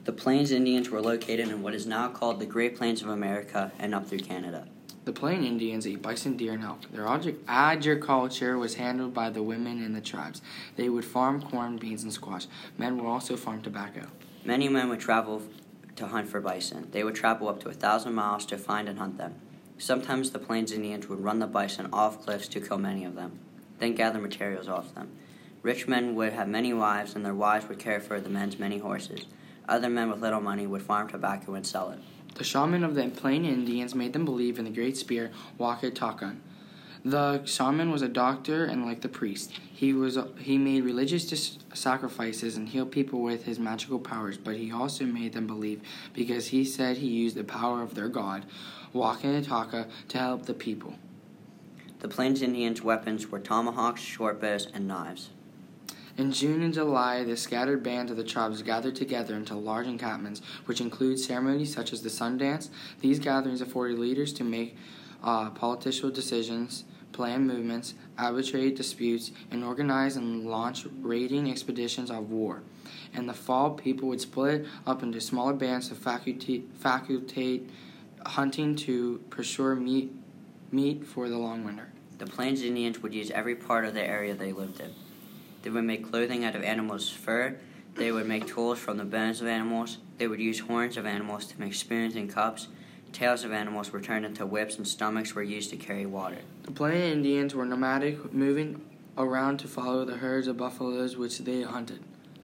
The Plains Indians were located in what is now called the Great Plains of America and up through Canada. The Plain Indians ate bison, deer, and elk. Their agriculture was handled by the women in the tribes. They would farm corn, beans, and squash. Men would also farm tobacco. Many men would travel to hunt for bison. They would travel up to 1,000 miles to find and hunt them. Sometimes the Plains Indians would run the bison off cliffs to kill many of them, then gather materials off them. Rich men would have many wives, and their wives would care for the men's many horses. Other men with little money would farm tobacco and sell it. The shaman of the Plain Indians made them believe in the great spear Wakatakan. The shaman was a doctor and like the priest. He made religious sacrifices and healed people with his magical powers, but he also made them believe because he said he used the power of their god, Wakataka, to help the people. The Plains Indians' weapons were tomahawks, short bows, and knives. In June and July, the scattered bands of the tribes gathered together into large encampments, which include ceremonies such as the sun dance. These gatherings afforded leaders to make political decisions, plan movements, arbitrate disputes, and organize and launch raiding expeditions of war. In the fall, people would split up into smaller bands to facilitate hunting to procure meat for the long winter. The Plains Indians would use every part of the area they lived in. They would make clothing out of animals' fur. They would make tools from the bones of animals. They would use horns of animals to make spoons and cups. Tails of animals were turned into whips, and stomachs were used to carry water. The Plain Indians were nomadic, moving around to follow the herds of buffaloes which they hunted.